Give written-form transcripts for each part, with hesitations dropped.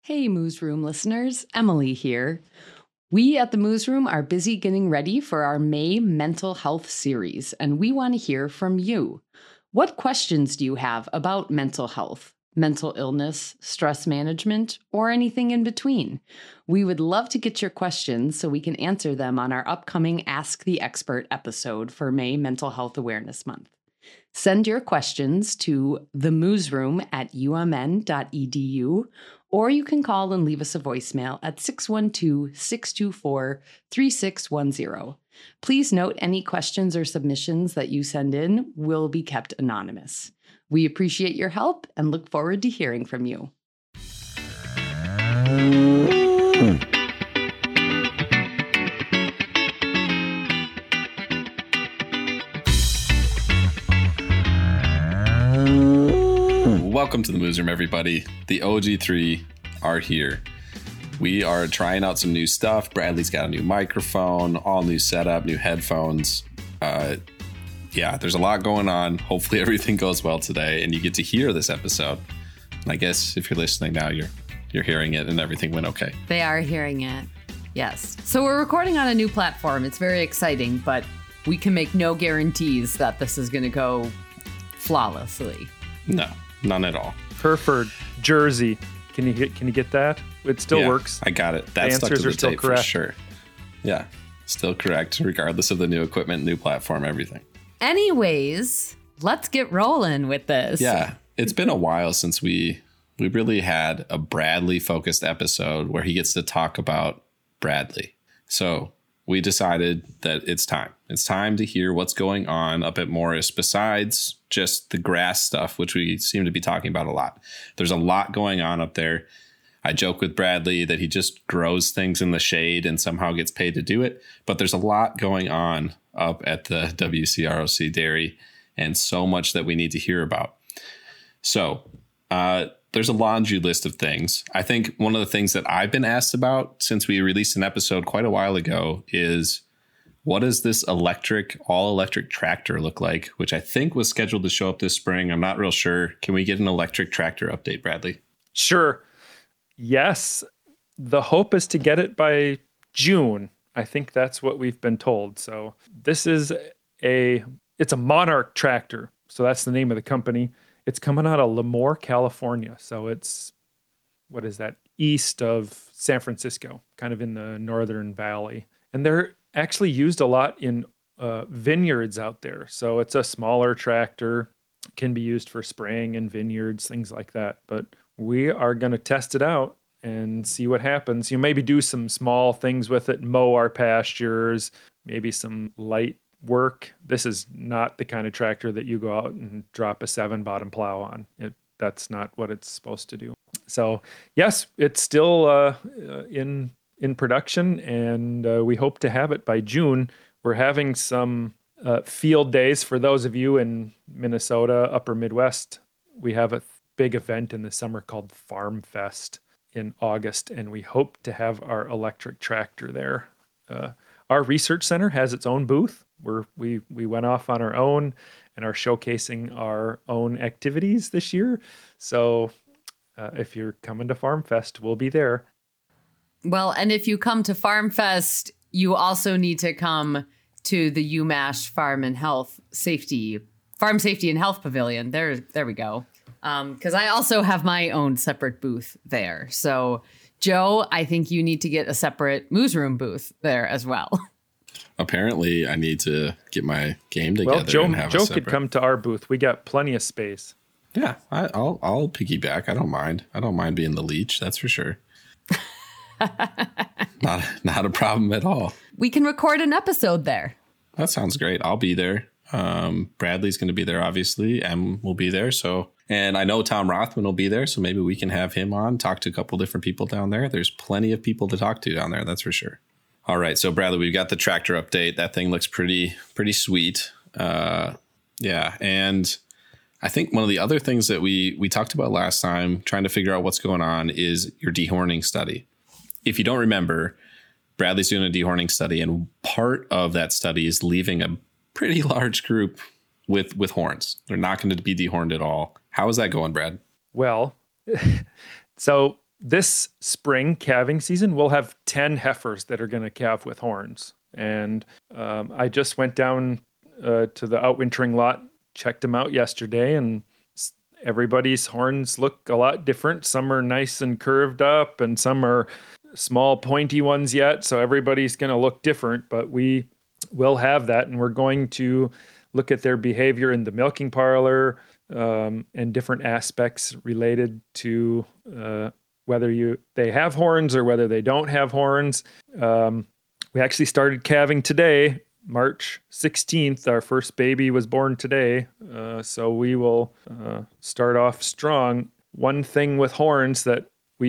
Hey, Moose Room listeners, Emily here. We at the Moose Room are busy getting ready for our May Mental Health series, and we want to hear from you. What questions do you have about mental health, mental illness, stress management, or anything in between? We would love to get your questions so we can answer them on our upcoming Ask the Expert episode for May Mental Health Awareness Month. Send your questions to themoosroom@umn.edu, or you can call and leave us a voicemail at 612-624-3610. Please note any questions or submissions that you send in will be kept anonymous. We appreciate your help and look forward to hearing from you. Welcome to the Moose Room, everybody. The OG3 are here. We are trying out some new stuff. Bradley's got a new microphone, all new setup, new headphones. There's a lot going on. Hopefully everything goes well today and you get to hear this episode. And I guess if you're listening now, you're hearing it and everything went okay. They are hearing it. Yes. So we're recording on a new platform. It's very exciting, but we can make no guarantees that this is going to go flawlessly. No, none at all. Hereford, Jersey. Can you get that? It still works. I got it. That's stuck to the tape correct. For sure. Yeah, still correct, regardless of the new equipment, new platform, everything. Anyways, let's get rolling with this. Yeah, it's been a while since we really had a Bradley-focused episode where he gets to talk about Bradley. So we decided that it's time. It's time to hear what's going on up at Morris besides just the grass stuff, which we seem to be talking about a lot. There's a lot going on up there. I joke with Bradley that he just grows things in the shade and somehow gets paid to do it. But there's a lot going on up at the WCROC Dairy and so much that we need to hear about. So there's a laundry list of things. I think one of the things that I've been asked about since we released an episode quite a while ago is, what does this all-electric tractor look like? Which I think was scheduled to show up this spring. I'm not real sure. Can we get an electric tractor update, Bradley? Sure. Yes. The hope is to get it by June. I think that's what we've been told. So this is it's a Monarch tractor. So that's the name of the company. It's coming out of Lemoore, California. So it's, what is that? East of San Francisco, kind of in the Northern Valley. And they're actually used a lot in vineyards out there. So it's a smaller tractor, can be used for spraying in vineyards, things like that. But we are going to test it out and see what happens. You maybe do some small things with it, mow our pastures, maybe some light work. This is not the kind of tractor that you go out and drop a 7-bottom plow on. That's not what it's supposed to do. So yes, it's still in production, and we hope to have it by June. We're having some field days for those of you in Minnesota, Upper Midwest. We have a big event in the summer called Farm Fest in August, and we hope to have our electric tractor there. Our research center has its own booth where we went off on our own and are showcasing our own activities this year. So if you're coming to Farm Fest, we'll be there. Well, and if you come to Farm Fest, you also need to come to the UMass Farm Safety and Health Pavilion. There we go. Because I also have my own separate booth there. So, Joe, I think you need to get a separate Moose Room booth there as well. Apparently, I need to get my game together. Well, Joe could come to our booth. We got plenty of space. Yeah, I'll piggyback. I don't mind. I don't mind being the leech. That's for sure. Not a problem at all. We can record an episode there. That sounds great. I'll be there. Bradley's going to be there, obviously. Em will be there. And I know Tom Rothman will be there, so maybe we can have him on, talk to a couple different people down there. There's plenty of people to talk to down there, that's for sure. All right, so Bradley, we've got the tractor update. That thing looks pretty sweet. And I think one of the other things that we talked about last time, trying to figure out what's going on, is your dehorning study. If you don't remember, Bradley's doing a dehorning study, and part of that study is leaving a pretty large group with horns. They're not going to be dehorned at all. How is that going, Brad? Well, so this spring calving season, we'll have 10 heifers that are going to calve with horns. And I just went down to the outwintering lot, checked them out yesterday, and everybody's horns look a lot different. Some are nice and curved up, and some are small pointy ones yet. So everybody's going to look different, but we will have that. And we're going to look at their behavior in the milking parlor and different aspects related to whether they have horns or whether they don't have horns. We actually started calving today, March 16th. Our first baby was born today. So we will start off strong. One thing with horns that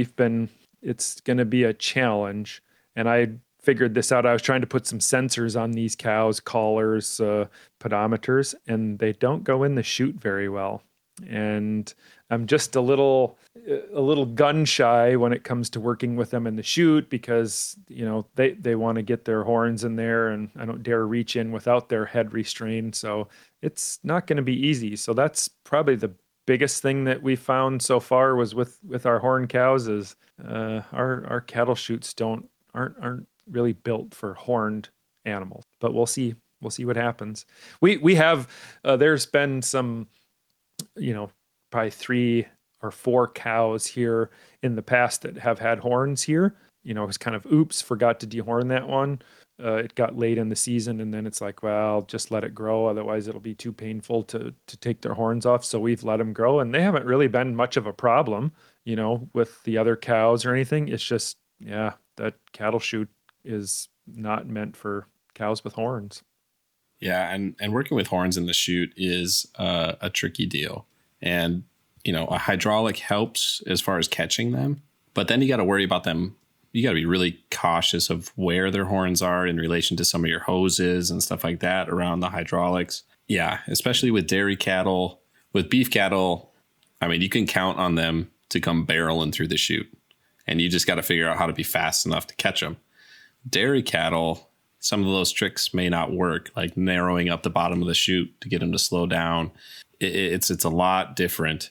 it's going to be a challenge. And I figured this out. I was trying to put some sensors on these cows, collars, pedometers, and they don't go in the chute very well. And I'm just a little gun shy when it comes to working with them in the chute because, they want to get their horns in there, and I don't dare reach in without their head restrained. So it's not going to be easy. So that's probably the biggest thing that we found so far was with our horn cows is our cattle chutes aren't really built for horned animals. But we'll see what happens. We have there's been some, probably 3 or 4 cows here in the past that have had horns here. It was kind of, oops, forgot to dehorn that one. It got late in the season, and then it's like, well, just let it grow. Otherwise, it'll be too painful to take their horns off. So we've let them grow, and they haven't really been much of a problem, with the other cows or anything. It's just, that cattle chute is not meant for cows with horns. Yeah, and working with horns in the chute is a tricky deal. And, a hydraulic helps as far as catching them, but then you got to worry about them. You got to be really cautious of where their horns are in relation to some of your hoses and stuff like that around the hydraulics. Yeah, especially with dairy cattle. With beef cattle, you can count on them to come barreling through the chute, and you just got to figure out how to be fast enough to catch them. Dairy cattle, some of those tricks may not work, like narrowing up the bottom of the chute to get them to slow down. It's a lot different.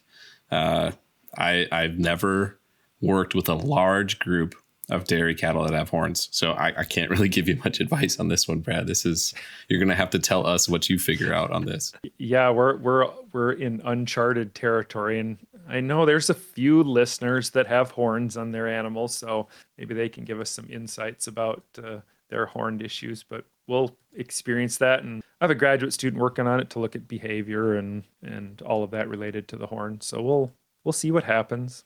I've never worked with a large group of dairy cattle that have horns, so I can't really give you much advice on this one, Brad. You're going to have to tell us what you figure out on this. Yeah, we're in uncharted territory, and I know there's a few listeners that have horns on their animals, so maybe they can give us some insights about their horned issues, but we'll experience that. And I have a graduate student working on it to look at behavior and all of that related to the horn. So we'll see what happens.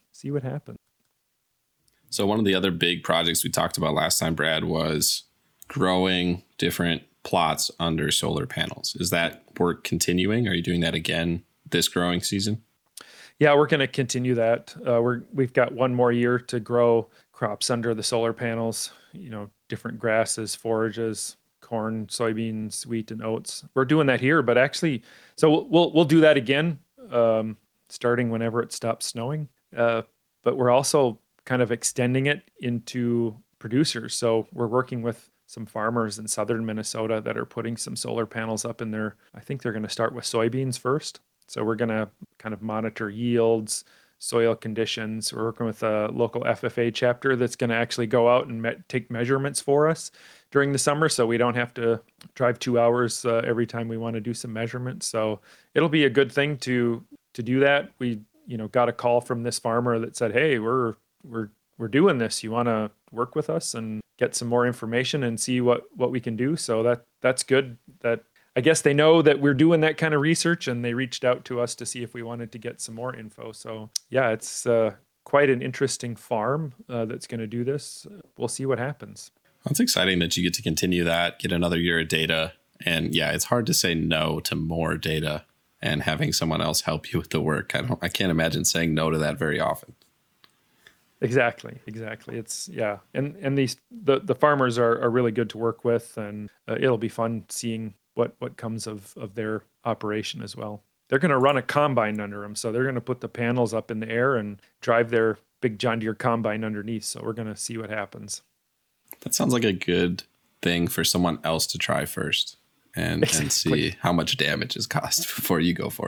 So one of the other big projects we talked about last time, Brad, was growing different plots under solar panels. Is that work continuing? Are you doing that again this growing season? Yeah, we're going to continue that. We've got one more year to grow crops under the solar panels, different grasses, forages, corn, soybeans, wheat, and oats. We're doing that here, but actually, so we'll do that again, starting whenever it stops snowing. But we're also kind of extending it into producers. So we're working with some farmers in southern Minnesota that are putting some solar panels up in there. I think they're going to start with soybeans first. So we're going to kind of monitor yields, soil conditions. We're working with a local FFA chapter that's going to actually go out and take measurements for us during the summer, so we don't have to drive 2 hours every time we want to do some measurements. So it'll be a good thing to do that. We got a call from this farmer that said, hey, we're doing this. You want to work with us and get some more information and see what we can do. So that's good. That I guess they know that we're doing that kind of research, and they reached out to us to see if we wanted to get some more info. So yeah, it's quite an interesting farm that's going to do this. We'll see what happens. It's exciting that you get to continue that, get another year of data. And yeah, it's hard to say no to more data and having someone else help you with the work. I can't imagine saying no to that very often. Exactly. It's and the farmers are really good to work with, and it'll be fun seeing what comes of their operation as well. They're going to run a combine under them, so they're going to put the panels up in the air and drive their big John Deere combine underneath. So we're going to see what happens. That sounds like a good thing for someone else to try first and see how much damage is caused before you go for it.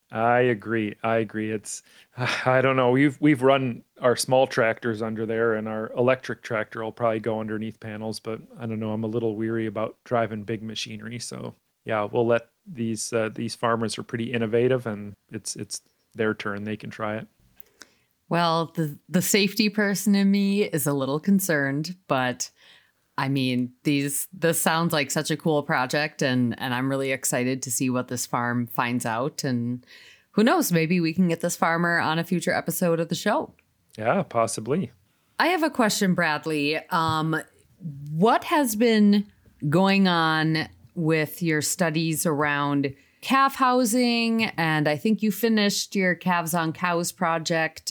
I agree. It's I don't know. We've run our small tractors under there, and our electric tractor will probably go underneath panels. But I don't know. I'm a little weary about driving big machinery. So yeah, we'll let these farmers are pretty innovative, and it's their turn. They can try it. Well, the safety person in me is a little concerned, but I mean, this sounds like such a cool project, and I'm really excited to see what this farm finds out. And who knows, maybe we can get this farmer on a future episode of the show. Yeah, possibly. I have a question, Bradley. What has been going on with your studies around calf housing? And I think you finished your Calves on Cows project.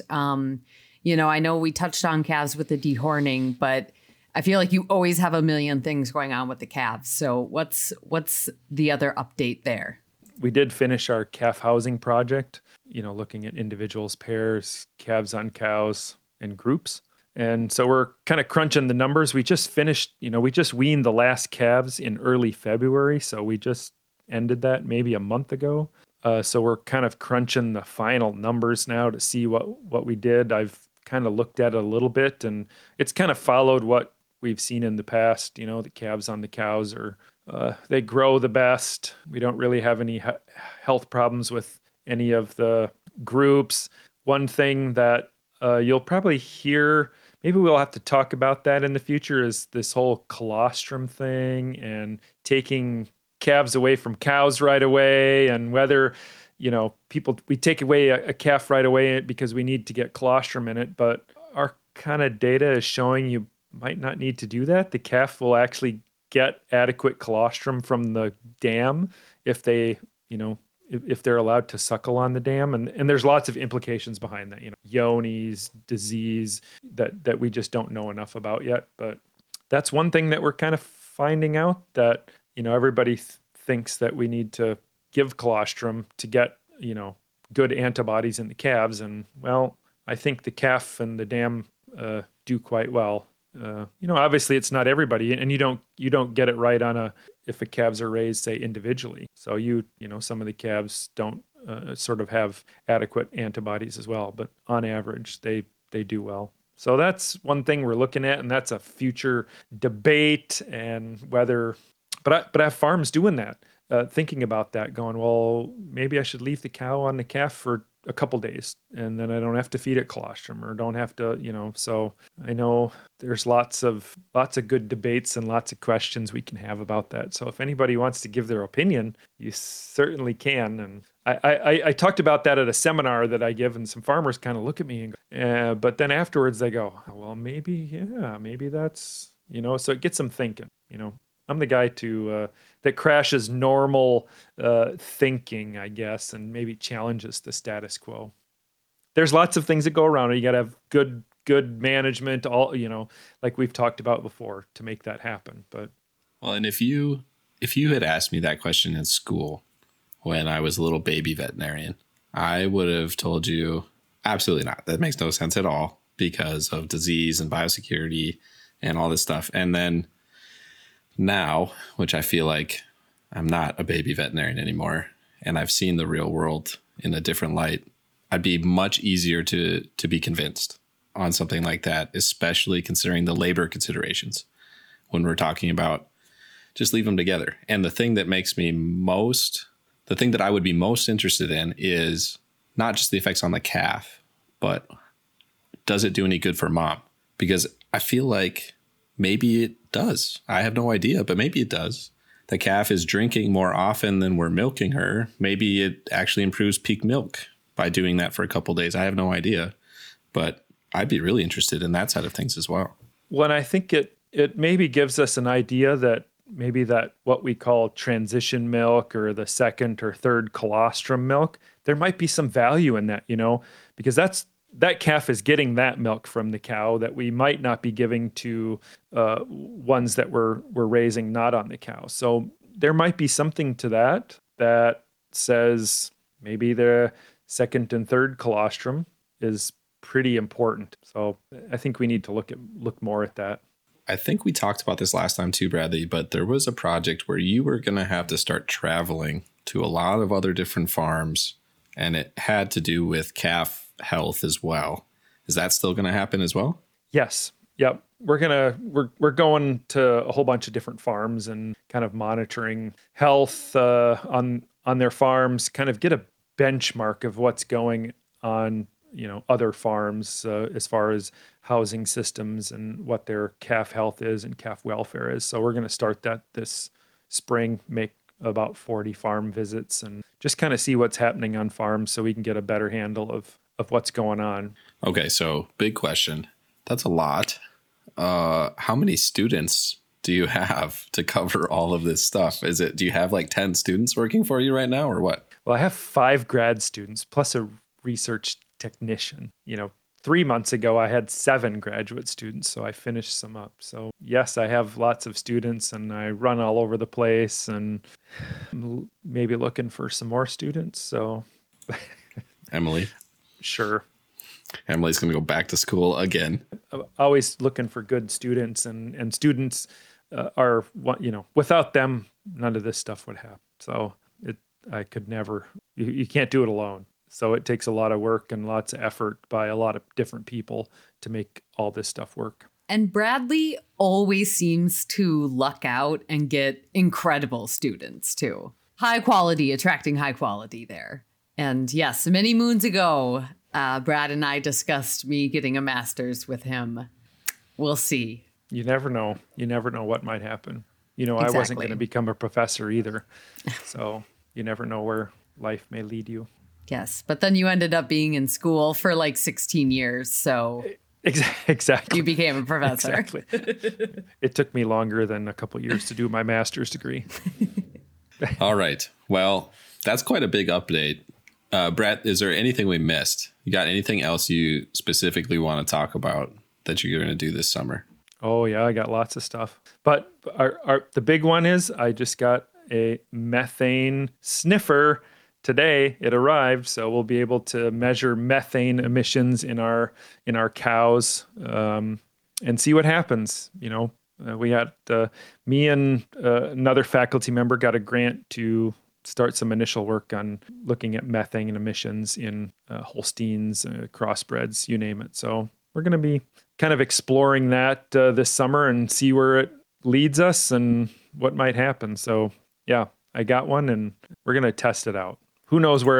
I know we touched on calves with the dehorning, but I feel like you always have a million things going on with the calves. So what's the other update there? We did finish our calf housing project, looking at individuals, pairs, calves on cows, and groups. And so we're kind of crunching the numbers. We just finished, we just weaned the last calves in early February. So we just ended that maybe a month ago. So we're kind of crunching the final numbers now to see what we did. I've kind of looked at it a little bit, and it's kind of followed what we've seen in the past. The calves on the cows they grow the best. We don't really have any health problems with any of the groups. One thing that you'll probably hear, maybe we'll have to talk about that in the future, is this whole colostrum thing and taking calves away from cows right away, and whether we take away a calf right away because we need to get colostrum in it, but our kind of data is showing you might not need to do that. The calf will actually get adequate colostrum from the dam if they if they're allowed to suckle on the dam, and there's lots of implications behind that, Johne's disease that we just don't know enough about yet. But that's one thing that we're kind of finding out, that everybody thinks that we need to give colostrum to get, good antibodies in the calves. And well, I think the calf and the dam do quite well. Obviously it's not everybody, and you don't get it right if the calves are raised, say, individually. So some of the calves don't sort of have adequate antibodies as well, but on average they do well. So that's one thing we're looking at, and that's a future debate, and whether, but I have farms doing that, thinking about that, going, well, maybe I should leave the cow on the calf for a couple days, and then I don't have to feed it colostrum, or don't have to, so I know there's lots of good debates and lots of questions we can have about that. So if anybody wants to give their opinion, you certainly can. And I talked about that at a seminar that I give, and some farmers kind of look at me and go, but then afterwards they go, well, maybe that's, so it gets them thinking. I'm the guy that crashes normal thinking, I guess, and maybe challenges the status quo. There's lots of things that go around. You got to have good management, all, like we've talked about before, to make that happen. But well, and if you had asked me that question in school when I was a little baby veterinarian, I would have told you absolutely not. That makes no sense at all because of disease and biosecurity and all this stuff. And then now, which I feel like I'm not a baby veterinarian anymore, and I've seen the real world in a different light, I'd be much easier to be convinced on something like that, especially considering the labor considerations when we're talking about just leave them together. And the thing that I would be most interested in is not just the effects on the calf, but does it do any good for mom? Because I feel like maybe it does. I have no idea, but maybe it does. The calf is drinking more often than we're milking her. Maybe it actually improves peak milk by doing that for a couple of days. I have no idea, but I'd be really interested in that side of things as well. Well, I think it maybe gives us an idea that maybe that what we call transition milk, or the second or third colostrum milk, there might be some value in that, because that calf is getting that milk from the cow that we might not be giving to ones that we're raising not on the cow. So there might be something to that says maybe the second and third colostrum is pretty important. So I think we need to look more at that. I think we talked about this last time too, Bradley, but there was a project where you were going to have to start traveling to a lot of other different farms and it had to do with calf health as well. Is that still going to happen as well? Yes. Yep. We're going to a whole bunch of different farms and kind of monitoring health on their farms, kind of get a benchmark of what's going on, other farms as far as housing systems and what their calf health is and calf welfare is. So we're going to start that this spring, make about 40 farm visits and just kind of see what's happening on farms so we can get a better handle of what's going on. Okay, so big question. That's a lot. How many students do you have to cover all of this stuff? Do you have like 10 students working for you right now or what? Well, I have 5 grad students plus a research technician. 3 months ago, I had 7 graduate students, so I finished some up. So yes, I have lots of students and I run all over the place and I'm maybe looking for some more students. So Emily? Sure. Emily's going to go back to school again. I'm always looking for good students and students are, without them, none of this stuff would happen. So I could never, you can't do it alone. So it takes a lot of work and lots of effort by a lot of different people to make all this stuff work. And Bradley always seems to luck out and get incredible students too. Attracting high quality there. And yes, many moons ago, Brad and I discussed me getting a master's with him. We'll see. You never know. You never know what might happen. Exactly. I wasn't going to become a professor either. So you never know where life may lead you. Yes, but then you ended up being in school for like 16 years, so... Exactly. You became a professor. Exactly. It took me longer than a couple years to do my master's degree. All right. Well, that's quite a big update. Brett, is there anything we missed? You got anything else you specifically want to talk about that you're going to do this summer? Oh, yeah, I got lots of stuff. But the big one is I just got a methane sniffer today. It arrived, so we'll be able to measure methane emissions in our cows and see what happens. We got me and another faculty member got a grant to start some initial work on looking at methane emissions in Holsteins, crossbreds, you name it. So we're going to be kind of exploring that this summer and see where it leads us and what might happen. So yeah, I got one and we're going to test it out. Who knows what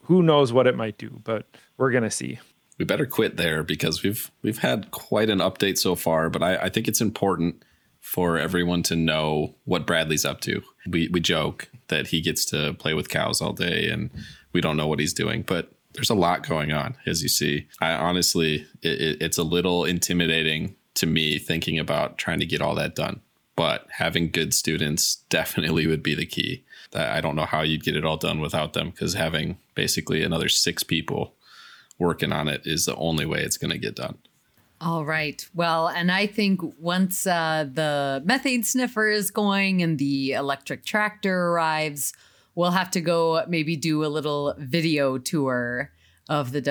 it might do, but we're going to see. We better quit there because we've had quite an update so far, but I think it's important for everyone to know what Bradley's up to. We joke that he gets to play with cows all day and we don't know what he's doing, but there's a lot going on, as you see. I honestly, it's a little intimidating to me thinking about trying to get all that done, but having good students definitely would be the key. I don't know how you'd get it all done without them, because having basically another 6 people working on it is the only way it's going to get done. All right. Well, and I think once the methane sniffer is going and the electric tractor arrives, we'll have to go maybe do a little video tour of the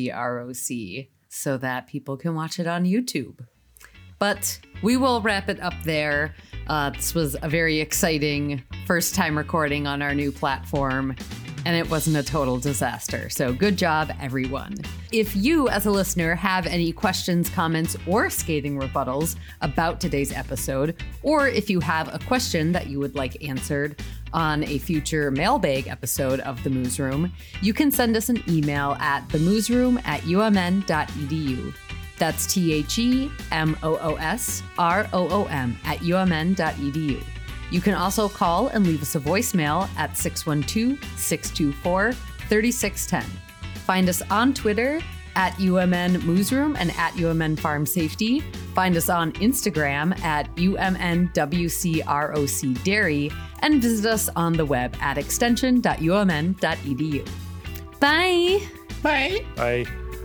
WCROC so that people can watch it on YouTube. But we will wrap it up there. This was a very exciting first time recording on our new platform, and it wasn't a total disaster. So good job, everyone. If you, as a listener, have any questions, comments, or skating rebuttals about today's episode, or if you have a question that you would like answered on a future mailbag episode of The Moose Room, you can send us an email at themoosroom@umn.edu. That's THEMOOSROOM@umn.edu. You can also call and leave us a voicemail at 612-624-3610. Find us on Twitter at UMN Moosroom and at UMN Farm Safety. Find us on Instagram at UMNWCROC Dairy and visit us on the web at extension.umn.edu. Bye. Bye. Bye.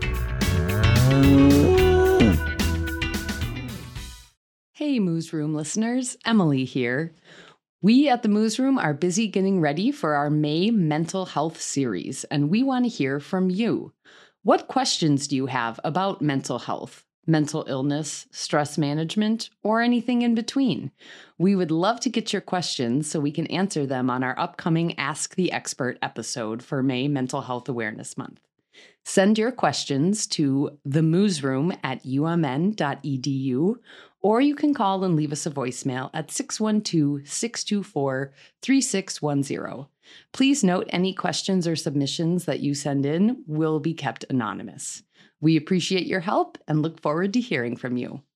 Hey, Moose Room listeners, Emily here. We at the Moose Room are busy getting ready for our May mental health series, and we want to hear from you. What questions do you have about mental health? mental illness, stress management, or anything in between. We would love to get your questions so we can answer them on our upcoming Ask the Expert episode for May Mental Health Awareness Month. Send your questions to themoosroom@umn.edu, or you can call and leave us a voicemail at 612-624-3610. Please note any questions or submissions that you send in will be kept anonymous. We appreciate your help and look forward to hearing from you.